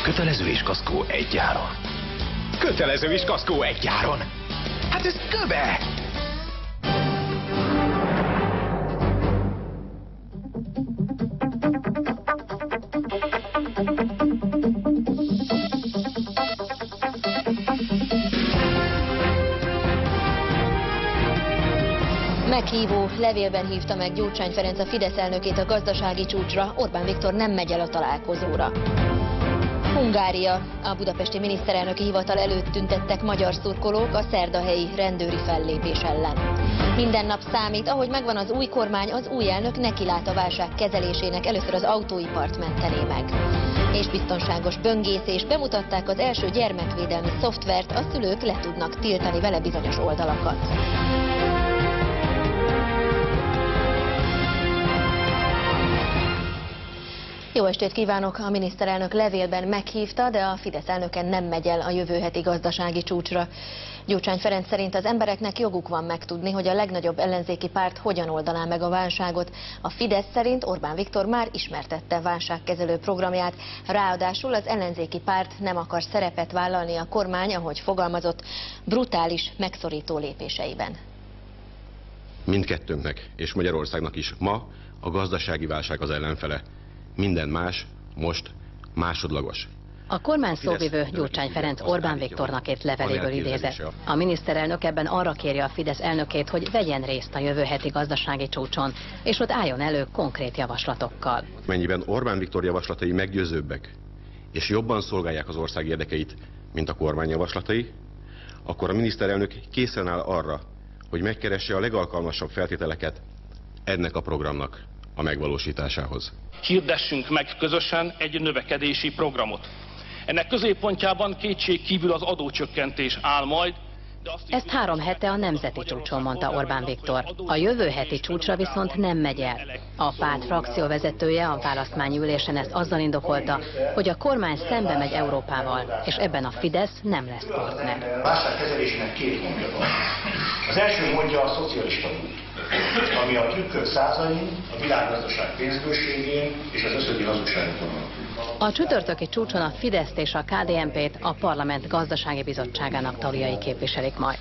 Kötelező és kaszkó egy áron. Kötelező és kaszkó egy áron. Hát ez köbe! Meghívó levélben hívta meg Gyurcsány Ferenc a Fidesz elnökét a gazdasági csúcsra, Orbán Viktor nem megy el a találkozóra. Hungária. A budapesti miniszterelnöki hivatal előtt tüntettek magyar szurkolók a szerdahelyi rendőri fellépés ellen. Minden nap számít, ahogy megvan az új kormány, az új elnök nekilát a válság kezelésének, először az autóipart mentené meg. És biztonságos böngészés, bemutatták az első gyermekvédelmi szoftvert, a szülők le tudnak tiltani vele bizonyos oldalakat. Jó estét kívánok! A miniszterelnök levélben meghívta, de a Fidesz elnöke nem megy el a jövő heti gazdasági csúcsra. Gyurcsány Ferenc szerint az embereknek joguk van megtudni, hogy a legnagyobb ellenzéki párt hogyan oldaná meg a válságot. A Fidesz szerint Orbán Viktor már ismertette válságkezelő programját, ráadásul az ellenzéki párt nem akar szerepet vállalni a kormány, ahogy fogalmazott, brutális, megszorító lépéseiben. Mindkettőnknek és Magyarországnak is ma a gazdasági válság az ellenfele. Minden más most másodlagos. A kormány szóvivő Gyurcsány Ferenc Orbán Viktornak írt leveléből idézett. A miniszterelnök ebben arra kéri a Fidesz elnökét, hogy vegyen részt a jövő heti gazdasági csúcson, és ott álljon elő konkrét javaslatokkal. Mennyiben Orbán Viktor javaslatai meggyőzőbbek, és jobban szolgálják az ország érdekeit, mint a kormány javaslatai, akkor a miniszterelnök készen áll arra, hogy megkeresse a legalkalmasabb feltételeket ennek a programnak a megvalósításához. Hirdessünk meg közösen egy növekedési programot. Ennek középpontjában kétségkívül az adócsökkentés áll majd. Ezt 3 hete a nemzeti csúcson mondta Orbán Viktor. A jövő heti csúcsra viszont nem megy el. A párt frakcióvezetője a választmányi ülésen ezt azzal indokolta, hogy a kormány szembe megy Európával, és ebben a Fidesz nem lesz partner. A válságkezelésének 2 módja van. Az első módja a szocialista út, ami a trükköt százain, a világgazdaság pénzbőségén és az összödi hazugságokon alapul. A csütörtöki csúcson a Fideszt és a KDNP-t a Parlament Gazdasági Bizottságának tagjai képviselik majd.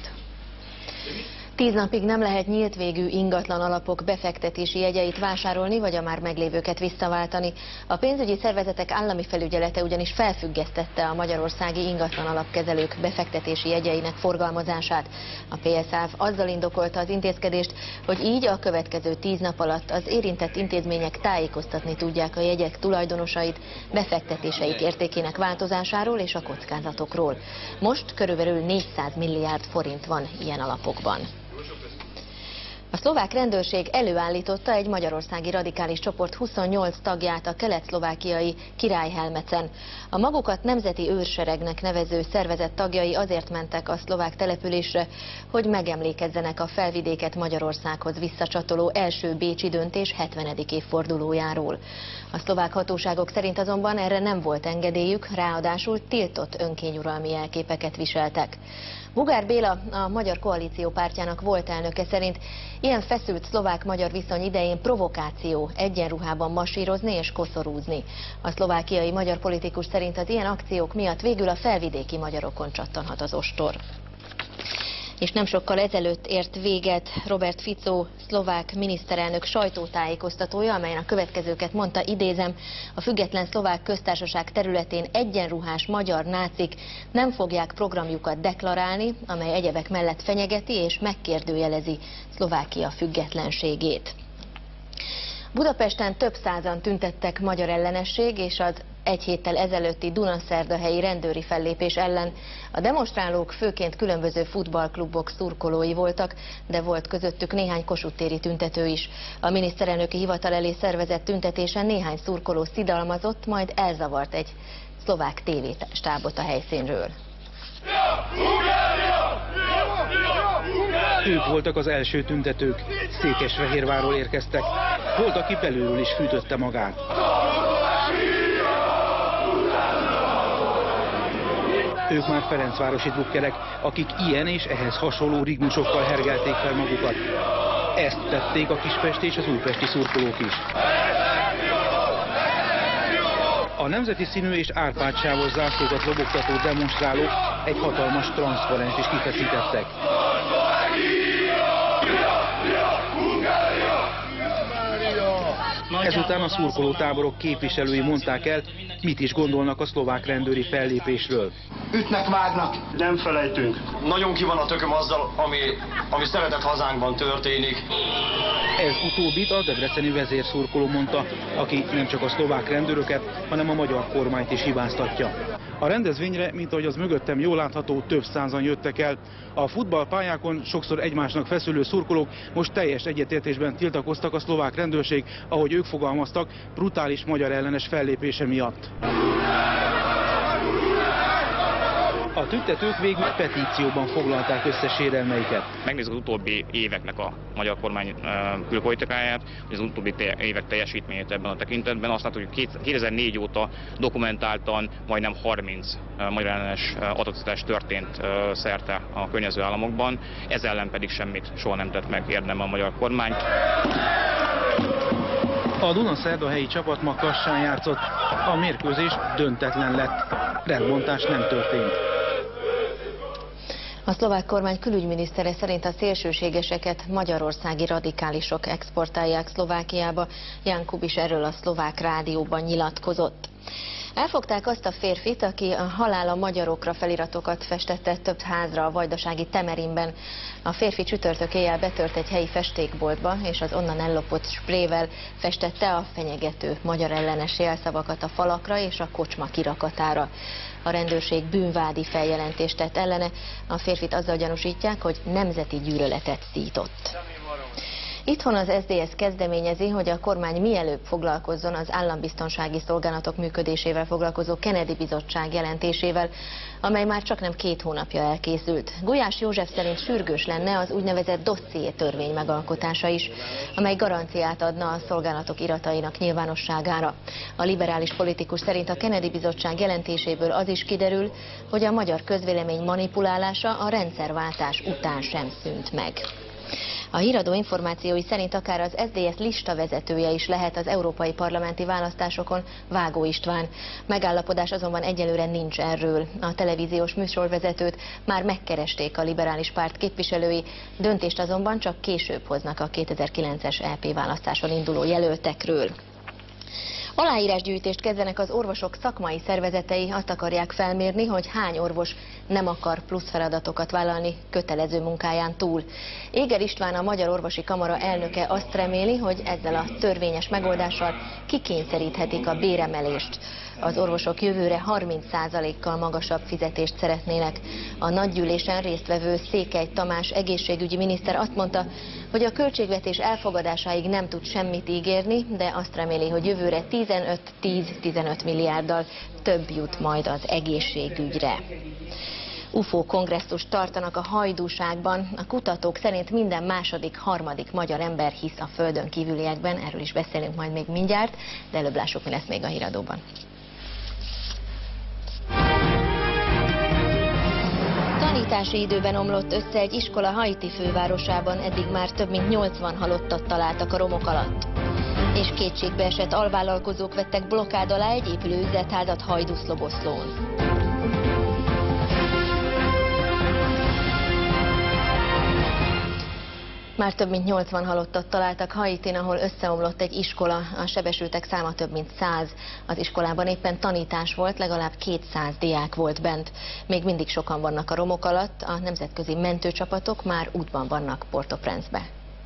10 napig nem lehet nyílt végű ingatlan alapok befektetési jegyeit vásárolni, vagy a már meglévőket visszaváltani. A pénzügyi szervezetek állami felügyelete ugyanis felfüggesztette a magyarországi ingatlan alapkezelők befektetési jegyeinek forgalmazását. A PSZÁV azzal indokolta az intézkedést, hogy így a következő 10 nap alatt az érintett intézmények tájékoztatni tudják a jegyek tulajdonosait befektetéseik értékének változásáról és a kockázatokról. Most körülbelül 400 milliárd forint van ilyen alapokban. A szlovák rendőrség előállította egy magyarországi radikális csoport 28 tagját a kelet-szlovákiai Királyhelmecen. A magukat nemzeti őrseregnek nevező szervezet tagjai azért mentek a szlovák településre, hogy megemlékezzenek a felvidéket Magyarországhoz visszacsatoló első bécsi döntés 70. évfordulójáról. A szlovák hatóságok szerint azonban erre nem volt engedélyük, ráadásul tiltott önkényuralmi jelképeket viseltek. Bugár Béla, a Magyar Koalíció pártjának volt elnöke szerint ilyen feszült szlovák-magyar viszony idején provokáció egyenruhában masírozni és koszorúzni. A szlovákiai magyar politikus szerint az ilyen akciók miatt végül a felvidéki magyarokon csattanhat az ostor. És nem sokkal ezelőtt ért véget Robert Fico szlovák miniszterelnök sajtótájékoztatója, amelyen a következőket mondta, idézem: a független szlovák köztársaság területén egyenruhás magyar nácik nem fogják programjukat deklarálni, amely egyebek mellett fenyegeti és megkérdőjelezi Szlovákia függetlenségét. Budapesten több százan tüntettek magyar ellenesség és az egy héttel ezelőtti dunaszerdahelyi rendőri fellépés ellen. A demonstrálók főként különböző futballklubok szurkolói voltak, de volt közöttük néhány kossuthtéri tüntető is. A miniszterelnöki hivatal elé szervezett tüntetésen néhány szurkoló szidalmazott, majd elzavart egy szlovák tévéstábot a helyszínről. Ők voltak az első tüntetők, Székesfehérvárról érkeztek. Volt, aki belülről is fűtötte magát. Ők már ferencvárosi drukkerek, akik ilyen és ehhez hasonló rigmusokkal hergelték fel magukat. Ezt tették a kispesti és az újpesti szurkolók is. A nemzeti színű és árpádsávos zászlókat lobogtató demonstrálók egy hatalmas transzparenst is kifeszítettek. Ezután a szurkolótáborok képviselői mondták el, mit is gondolnak a szlovák rendőri fellépésről. Ütnek, vágnak, nem felejtünk. Nagyon ki van a tököm azzal, ami szeretett hazánkban történik. Ez utóbbit a debreceni vezérszurkoló mondta, aki nem csak a szlovák rendőröket, hanem a magyar kormányt is hibáztatja. A rendezvényre, mint ahogy az mögöttem jól látható, több százan jöttek el. A futballpályákon sokszor egymásnak feszülő szurkolók most teljes egyetértésben tiltakoztak a szlovák rendőrség, ahogy ők fogalmaztak, brutális magyar ellenes fellépése miatt. A tüntetők végül petícióban foglalták össze sérelmeiket. Megnézzük az utóbbi éveknek a magyar kormány külpolitikáját, az utóbbi évek teljesítményét ebben a tekintetben. Azt látjuk, hogy 2004 óta dokumentáltan majdnem 30 magyar ellenes atrocitás történt szerte a környező államokban, ez ellen pedig semmit soha nem tett meg érdemben a magyar kormány. A Dunaszerdahelyi csapat ma Kassán játszott, a mérkőzés döntetlen lett, rendbontás nem történt. A szlovák kormány külügyminisztere szerint a szélsőségeseket magyarországi radikálisok exportálják Szlovákiába. Ján Kubiš erről a szlovák rádióban nyilatkozott. Elfogták azt a férfit, aki a halál a magyarokra feliratokat festette több házra a vajdasági Temerinben. A férfi csütörtök éjjel betört egy helyi festékboltba, és az onnan ellopott sprével festette a fenyegető magyar ellenes jelszavakat a falakra és a kocsma kirakatára. A rendőrség bűnvádi feljelentést tett ellene, a férfit azzal gyanúsítják, hogy nemzeti gyűlöletet szított. Itthon az SZDSZ kezdeményezi, hogy a kormány mielőbb foglalkozzon az állambiztonsági szolgálatok működésével foglalkozó Kennedy bizottság jelentésével, amely már csaknem 2 hónapja elkészült. Gulyás József szerint sürgős lenne az úgynevezett dosszié törvény megalkotása is, amely garanciát adna a szolgálatok iratainak nyilvánosságára. A liberális politikus szerint a Kennedy bizottság jelentéséből az is kiderül, hogy a magyar közvélemény manipulálása a rendszerváltás után sem szűnt meg. A híradó információi szerint akár az SZDSZ listavezetője is lehet az európai parlamenti választásokon, Vágó István. Megállapodás azonban egyelőre nincs erről. A televíziós műsorvezetőt már megkeresték a liberális párt képviselői, döntést azonban csak később hoznak a 2009-es EP választáson induló jelöltekről. Aláírásgyűjtést kezdenek az orvosok szakmai szervezetei, azt akarják felmérni, hogy hány orvos nem akar plusz feladatokat vállalni kötelező munkáján túl. Éger István, a Magyar Orvosi Kamara elnöke azt reméli, hogy ezzel a törvényes megoldással kikényszeríthetik a béremelést. Az orvosok jövőre 30%-kal magasabb fizetést szeretnének. A nagygyűlésen résztvevő Székely Tamás egészségügyi miniszter azt mondta, hogy a költségvetés elfogadásáig nem tud semmit ígérni, de azt reméli, hogy jövőre 10-15 milliárddal több jut majd az egészségügyre. UFO kongresszust tartanak a Hajdúságban. A kutatók szerint minden második, harmadik magyar ember hisz a földön kívüliekben. Erről is beszélünk majd még mindjárt, de előbb lássuk, mi lesz még a híradóban. Tanítási időben omlott össze egy iskola Haiti fővárosában, eddig már több mint 80 halottat találtak a romok alatt. És kétségbeesett alvállalkozók vettek blokkád alá egy épülő üzletházat Hajdúszloboszlón. Már több mint 80 halottat találtak Haitin, ahol összeomlott egy iskola. A sebesültek száma több mint 100. Az iskolában éppen tanítás volt, legalább 200 diák volt bent. Még mindig sokan vannak a romok alatt, a nemzetközi mentőcsapatok már útban vannak Port-au-Prince-be.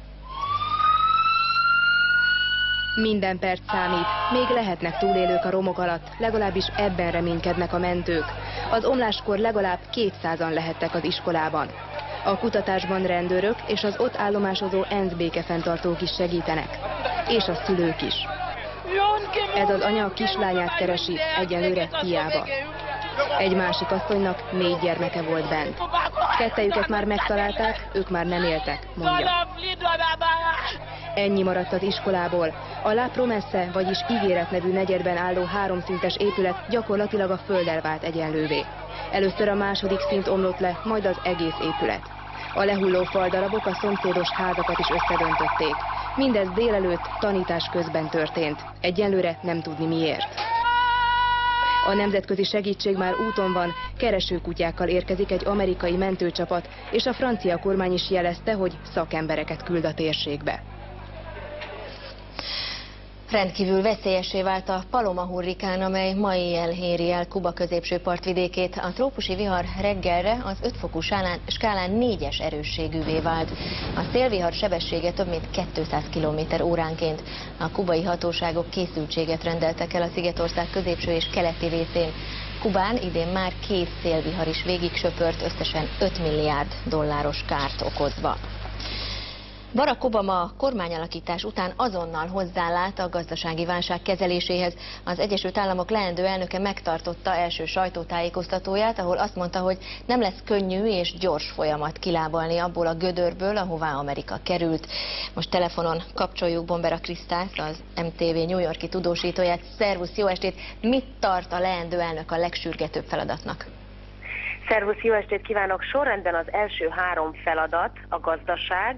Minden perc számít, még lehetnek túlélők a romok alatt, legalábbis ebben reménykednek a mentők. Az omláskor legalább 200-an lehettek az iskolában. A kutatásban rendőrök és az ott állomásozó ENSZ békefenntartók is segítenek. És a szülők is. Ez az anya a kislányát keresi, egyelőre hiába. Egy másik asszonynak 4 gyermeke volt bent. Kettejüket már megtalálták, ők már nem éltek, mondja. Ennyi maradt az iskolából. A La Promesse, vagyis Ígéret nevű negyedben álló 3 szintes épület gyakorlatilag a földdel vált egyenlővé. Először a második szint omlott le, majd az egész épület. A lehulló faldarabok a szomszédos házakat is összedöntötték. Mindez délelőtt tanítás közben történt. Egyelőre nem tudni miért. A nemzetközi segítség már úton van, keresőkutyákkal érkezik egy amerikai mentőcsapat, és a francia kormány is jelezte, hogy szakembereket küld a térségbe. Rendkívül veszélyessé vált a Paloma hurrikán, amely ma éjjel éri el Kuba középső partvidékét. A trópusi vihar reggelre az 5 fokú skálán 4-es erősségűvé vált. A szélvihar sebessége több mint 200 km/óránként. A kubai hatóságok készültséget rendeltek el a Szigetország középső és keleti részén. Kubán idén már 2 szélvihar is végig söpört, összesen $5 milliárd kárt okozva. Barack Obama a kormányalakítás után azonnal hozzálát a gazdasági válság kezeléséhez. Az Egyesült Államok leendő elnöke megtartotta első sajtótájékoztatóját, ahol azt mondta, hogy nem lesz könnyű és gyors folyamat kilábalni abból a gödörből, ahová Amerika került. Most telefonon kapcsoljuk Bombera Krisztát, az MTV New York-i tudósítóját. Szervusz, jó estét! Mit tart a leendő elnök a legsürgetőbb feladatnak? Szervusz, jó estét kívánok! Sorrendben az első 3 feladat a gazdaság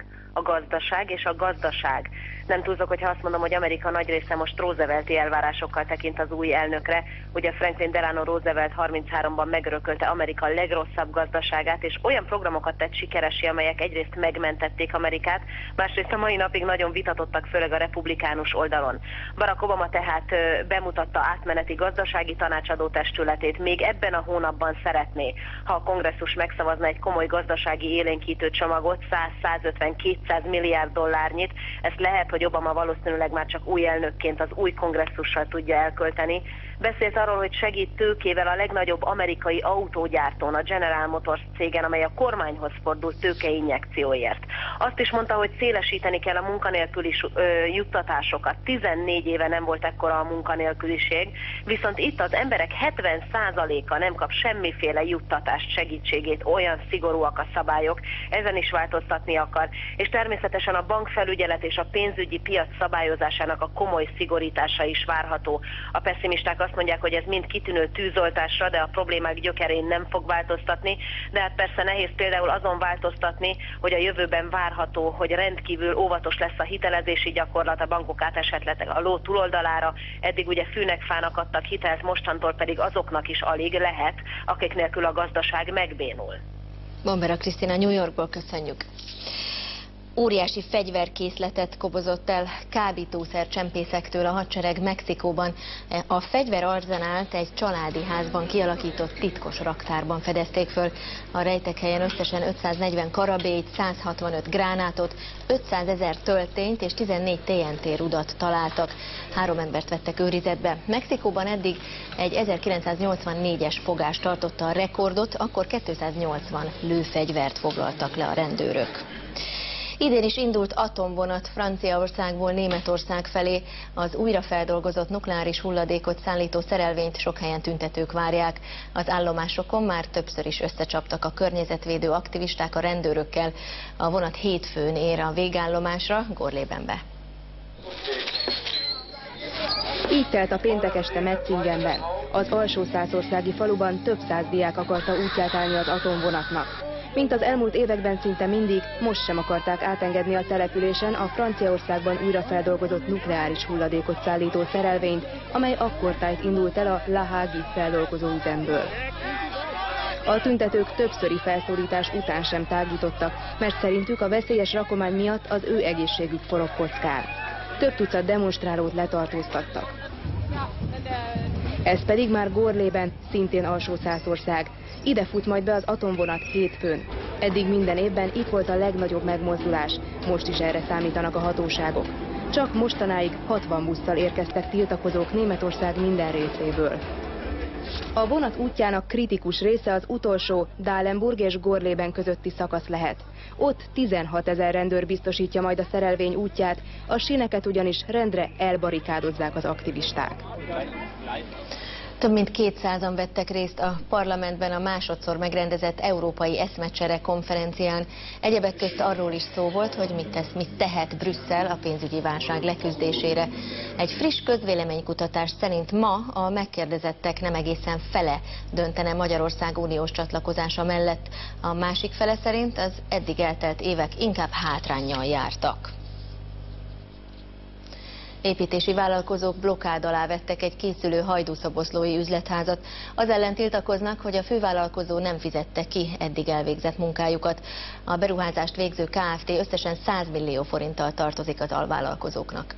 és a gazdaság. Nem túlzok, hogyha azt mondom, hogy Amerika nagy része most Roosevelti elvárásokkal tekint az új elnökre. Ugye Franklin Delano Roosevelt 33-ban megörökölte Amerika legrosszabb gazdaságát, és olyan programokat tett sikeressé, amelyek egyrészt megmentették Amerikát, másrészt a mai napig nagyon vitatottak, főleg a republikánus oldalon. Barack Obama tehát bemutatta átmeneti gazdasági tanácsadó testületét. Még ebben a hónapban szeretné, ha a kongresszus megszavazna egy komoly gazdasági élénkítő csomagot, 100-150-200 milliárd dollárnyit. Ezt lehet, hogy Obama valószínűleg már csak új elnökként az új kongresszussal tudja elkölteni. Beszélt arról, hogy segít tőkével a legnagyobb amerikai autógyártón, a General Motors cégen, amely a kormányhoz fordult tőkeinjekcióért. Azt is mondta, hogy szélesíteni kell a munkanélküli juttatásokat. 14 éve nem volt ekkora a munkanélküliség, viszont itt az emberek 70%-a nem kap semmiféle juttatást, segítségét, olyan szigorúak a szabályok, ezen is változtatni akar. És természetesen a bankfelügyelet és a pénzügyi piac szabályozásának a komoly szigorítása is várható. A pessimisták azt mondják, hogy ez mind kitűnő tűzoltásra, de a problémák gyökerén nem fog változtatni, de hát persze nehéz például azon változtatni, hogy a jövőben várható, hogy rendkívül óvatos lesz a hitelezési gyakorlat, a bankok átesetletek a ló túloldalára, eddig ugye fűnek fának adtak hitelt, mostantól pedig azoknak is alig lehet, akik nélkül a gazdaság megbénul. Bombera Krisztina, New Yorkból köszönjük. Óriási fegyverkészletet kobozott el kábítószer csempészektől a hadsereg Mexikóban. A fegyverarzenált egy családi házban kialakított titkos raktárban fedezték föl. A rejtekhelyen összesen 540 karabélyt, 165 gránátot, 500 000 töltényt és 14 TNT rudat találtak. 3 embert vettek őrizetbe. Mexikóban eddig egy 1984-es fogás tartotta a rekordot, akkor 280 lőfegyvert foglaltak le a rendőrök. Idén is indult atomvonat Franciaországból Németország felé. Az újrafeldolgozott nukleáris hulladékot szállító szerelvényt sok helyen tüntetők várják. Az állomásokon már többször is összecsaptak a környezetvédő aktivisták a rendőrökkel. A vonat hétfőn ér a végállomásra, Gorlébenbe. Így telt a péntek este Metzingenben. Az alsó-szászországi faluban több száz diák akarta útját állni az atomvonatnak. Mint az elmúlt években szinte mindig, most sem akarták átengedni a településen a Franciaországban újrafeldolgozott nukleáris hulladékot szállító szerelvényt, amely akkortájt indult el a La Hague-i feldolgozó üzemből. A tüntetők többszöri felszólítás után sem tágítottak, mert szerintük a veszélyes rakomány miatt az ő egészségük forog kockán. Több tucat demonstrálót letartóztattak. Ez pedig már Gorlében, szintén Alsó-Szászország. Ide fut majd be az atomvonat hétfőn. Eddig minden évben itt volt a legnagyobb megmozdulás, most is erre számítanak a hatóságok. Csak mostanáig 60 busszal érkeztek tiltakozók Németország minden részéből. A vonat útjának kritikus része az utolsó Dahlenburg és Gorleben közötti szakasz lehet. Ott 16 000 rendőr biztosítja majd a szerelvény útját, a síneket ugyanis rendre elbarikádozzák az aktivisták. Több mint 200-an vettek részt a parlamentben a másodszor megrendezett Európai Eszmecsere konferencián. Egyebek közt arról is szó volt, hogy mit tehet Brüsszel a pénzügyi válság leküzdésére. Egy friss közvéleménykutatás szerint ma a megkérdezettek nem egészen fele döntene Magyarország uniós csatlakozása mellett. A másik fele szerint az eddig eltelt évek inkább hátránnyal jártak. Építési vállalkozók blokkád alá vettek egy készülő hajdúszoboszlói üzletházat. Az ellen tiltakoznak, hogy a fővállalkozó nem fizette ki eddig elvégzett munkájukat. A beruházást végző Kft. Összesen 100 millió forinttal tartozik az alvállalkozóknak.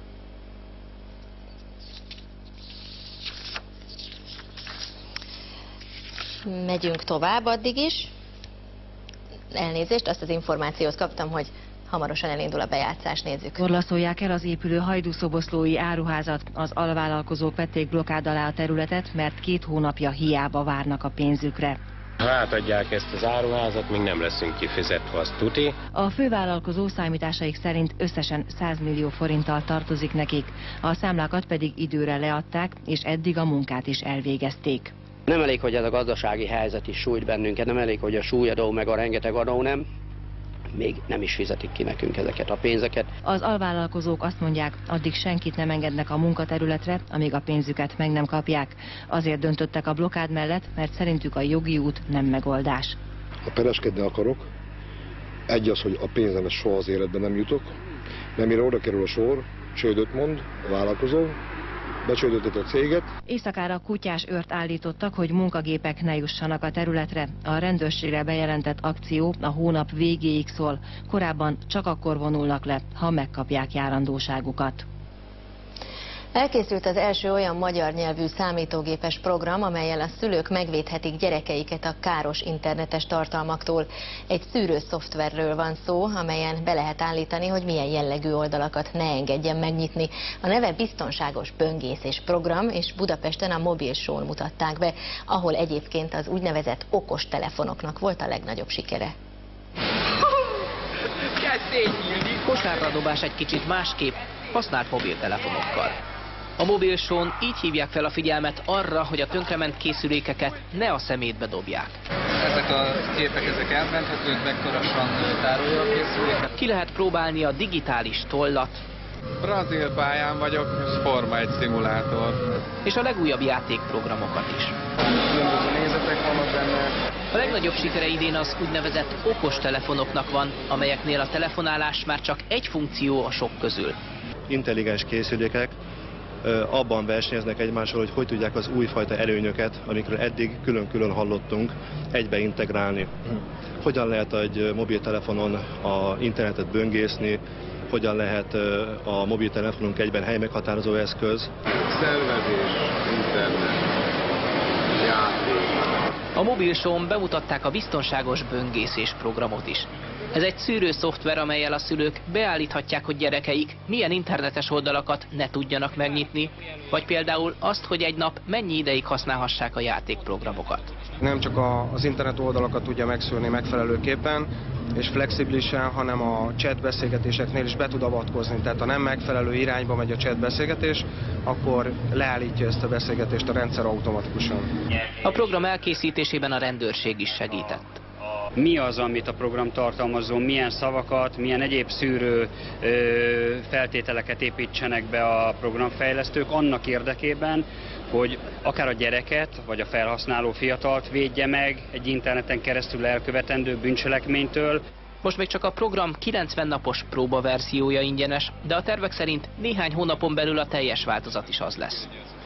Megyünk tovább addig is. Elnézést, azt az információt kaptam, hogy hamarosan elindul a bejátszás, nézzük. Orlaszolják el az épülő hajdúszoboszlói áruházat. Az alvállalkozók vették blokkád alá a területet, mert 2 hónapja hiába várnak a pénzükre. Ha átadják ezt az áruházat, még nem leszünk kifizetve, azt tuti. A fővállalkozó számításaik szerint összesen 100 millió forinttal tartozik nekik. A számlákat pedig időre leadták, és eddig a munkát is elvégezték. Nem elég, hogy ez a gazdasági helyzet is sújt bennünket, nem elég, hogy a súlyadó meg a rengeteg adó nem, még nem is fizetik ki nekünk ezeket a pénzeket. Az alvállalkozók azt mondják, addig senkit nem engednek a munkaterületre, amíg a pénzüket meg nem kapják. Azért döntöttek a blokkád mellett, mert szerintük a jogi út nem megoldás. Ha pereskedni akarok, egy az, hogy a pénzemhez soha az életben nem jutok, mert mire oda kerül a sor, csődöt mond a vállalkozó, becsődötött a céget. Éjszakára kutyás őrt állítottak, hogy munkagépek ne jussanak a területre. A rendőrségre bejelentett akció a hónap végéig szól. Korábban csak akkor vonulnak le, ha megkapják járandóságukat. Elkészült az első olyan magyar nyelvű számítógépes program, amellyel a szülők megvédhetik gyerekeiket a káros internetes tartalmaktól. Egy szűrőszoftverről van szó, amelyen be lehet állítani, hogy milyen jellegű oldalakat ne engedjen megnyitni. A neve biztonságos böngészés program, és Budapesten a Mobil Show-n mutatták be, ahol egyébként az úgynevezett okos telefonoknak volt a legnagyobb sikere. Kosárra dobás egy kicsit másképp, használt mobiltelefonokkal. A Mobil Show-n így hívják fel a figyelmet arra, hogy a tönkrement készülékeket ne a szemétbe dobják. Ezek a képek elmenthetők, vektorasan tárolja a készüléket. Ki lehet próbálni a digitális tollat. Brazil pályán vagyok, Forma 1 szimulátor. És a legújabb játékprogramokat is. Különböző nézetek vannak benne. A legnagyobb sikere idén az úgynevezett okos telefonoknak van, amelyeknél a telefonálás már csak egy funkció a sok közül. Intelligens készülékek abban versenyeznek egymással, hogy tudják az újfajta előnyöket, amikről eddig külön-külön hallottunk, egybe integrálni. Hogyan lehet egy mobiltelefonon a internetet böngészni, hogyan lehet a mobiltelefonunk egyben helymeghatározó eszköz. Szervezés, internet, játék. A Mobil Show-n bemutatták a biztonságos böngészés programot is. Ez egy szűrőszoftver, amellyel a szülők beállíthatják, hogy gyerekeik milyen internetes oldalakat ne tudjanak megnyitni, vagy például azt, hogy egy nap mennyi ideig használhassák a játékprogramokat. Nem csak az internet oldalakat tudja megszűrni megfelelőképpen és flexibilisen, hanem a chat beszélgetéseknél is be tud avatkozni. Tehát ha nem megfelelő irányba megy a chat beszélgetés, akkor leállítja ezt a beszélgetést a rendszer automatikusan. A program elkészítésében a rendőrség is segített. Mi az, amit a program tartalmazó, milyen szavakat, milyen egyéb szűrő feltételeket építsenek be a programfejlesztők annak érdekében, hogy akár a gyereket, vagy a felhasználó fiatalt védje meg egy interneten keresztül elkövetendő bűncselekménytől. Most még csak a program 90 napos próbaverziója ingyenes, de a tervek szerint néhány hónapon belül a teljes változat is az lesz.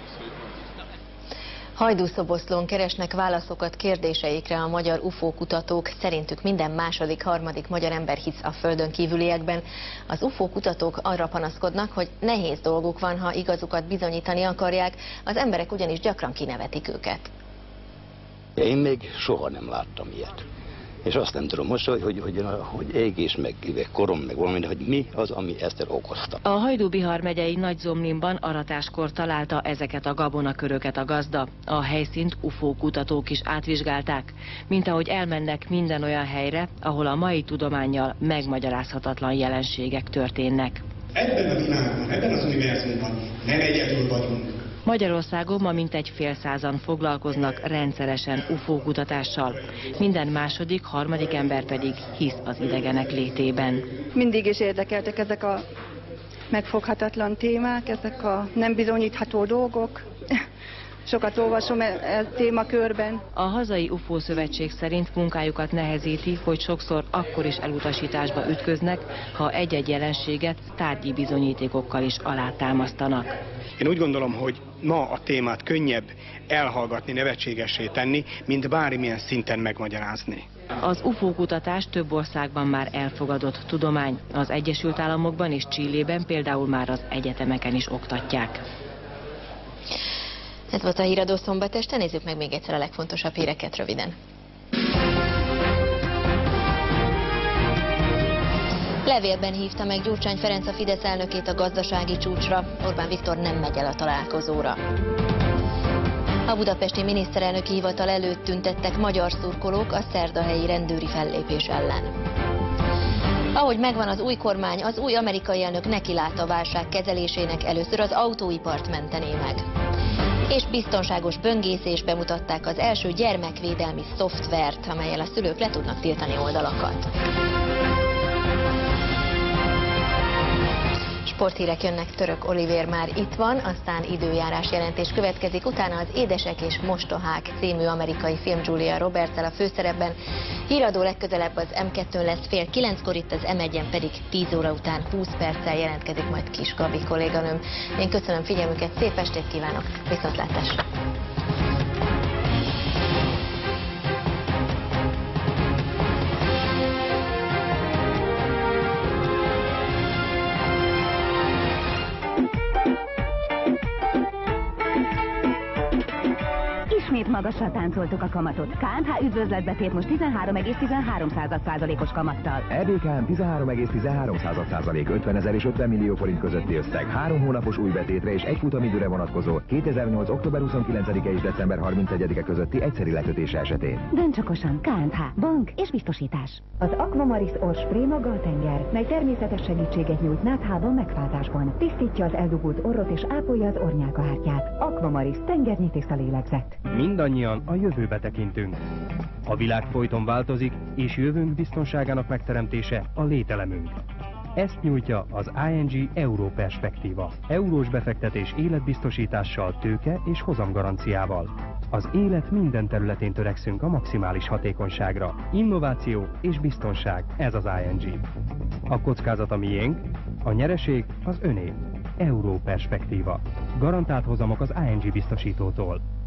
Hajdúszoboszlón keresnek válaszokat kérdéseikre a magyar UFO kutatók. Szerintük minden második, harmadik magyar ember hisz a földön kívüliekben. Az UFO kutatók arra panaszkodnak, hogy nehéz dolguk van, ha igazukat bizonyítani akarják, az emberek ugyanis gyakran kinevetik őket. Én még soha nem láttam ilyet. És azt nem tudom most, hogy égés, meg korom, meg valami, hogy mi az, ami ezt okozta. A Hajdú-Bihar megyei Nagyzomlinban aratáskor találta ezeket a gabonaköröket a gazda. A helyszínt UFO kutatók is átvizsgálták, mint ahogy elmennek minden olyan helyre, ahol a mai tudománnyal megmagyarázhatatlan jelenségek történnek. Ebben a világban, ebben az univerzumban nem egyedül vagyunk. Magyarországon ma mintegy fél százan foglalkoznak rendszeresen UFO kutatással. Minden második, harmadik ember pedig hisz az idegenek létében. Mindig is érdekeltek ezek a megfoghatatlan témák, ezek a nem bizonyítható dolgok. sokat olvasom a témakörben. A hazai UFO szövetség szerint munkájukat nehezíti, hogy sokszor akkor is elutasításba ütköznek, ha egy-egy jelenséget tárgyi bizonyítékokkal is alátámasztanak. Én úgy gondolom, hogy ma a témát könnyebb elhallgatni, nevetségessé tenni, mint bármilyen szinten megmagyarázni. Az UFO kutatás több országban már elfogadott tudomány. Az Egyesült Államokban és Chilében például már az egyetemeken is oktatják. Ez volt a Híradó szombat este, nézzük meg még egyszer a legfontosabb híreket röviden. Levélben hívta meg Gyurcsány Ferenc a Fidesz elnökét a gazdasági csúcsra. Orbán Viktor nem megy el a találkozóra. A budapesti miniszterelnöki hivatal előtt tüntettek magyar szurkolók a szerdahelyi rendőri fellépés ellen. Ahogy megvan az új kormány, az új amerikai elnök nekilát a válság kezelésének, először az autóipart mentené meg. És biztonságos böngészés, bemutatták az első gyermekvédelmi szoftvert, amellyel a szülők le tudnak tiltani oldalakat. Sporthírek jönnek, Török Olivér már itt van, aztán időjárás jelentés következik, utána az Édesek és mostohák című amerikai film Julia Roberts-el a főszerepben. Híradó legközelebb az M2-n lesz 8:30-kor, itt az M1-en pedig 10 óra után 20 perccel jelentkezik majd Kis Gabi kolléganőm. Én köszönöm figyelmüket, szép estét kívánok, viszontlátásra! Ismét magassal táncoltuk a kamatot. KNH üdvözletbe tért most 13,13%-os kamattal. EBKM 13,13%, 50 000 és 50 millió forint közötti összeg, 3 hónapos új betétre és egy futamidőre vonatkozó 2008. október 29-e és december 31-e közötti egyszeri lekötése esetén. Dönts okosan, KNH, bank és biztosítás. Az Aquamaris Orr-Spray maga a tenger, mely természetes segítséget nyújt náthában megfázásban. Tisztítja az eldugult orrot és ápolja az orrnyálkahártyát. Aquamaris, tengernyitiszta lélegzet. Mindannyian a jövőbe tekintünk. A világ folyton változik, és jövőnk biztonságának megteremtése a lételemünk. Ezt nyújtja az ING Euró Perspektíva. Eurós befektetés életbiztosítással, tőke és hozamgaranciával. Az élet minden területén törekszünk a maximális hatékonyságra. Innováció és biztonság, ez az ING. A kockázat a miénk, a nyereség az öné. Euró Perspektíva. Garantált hozamok az ING biztosítótól.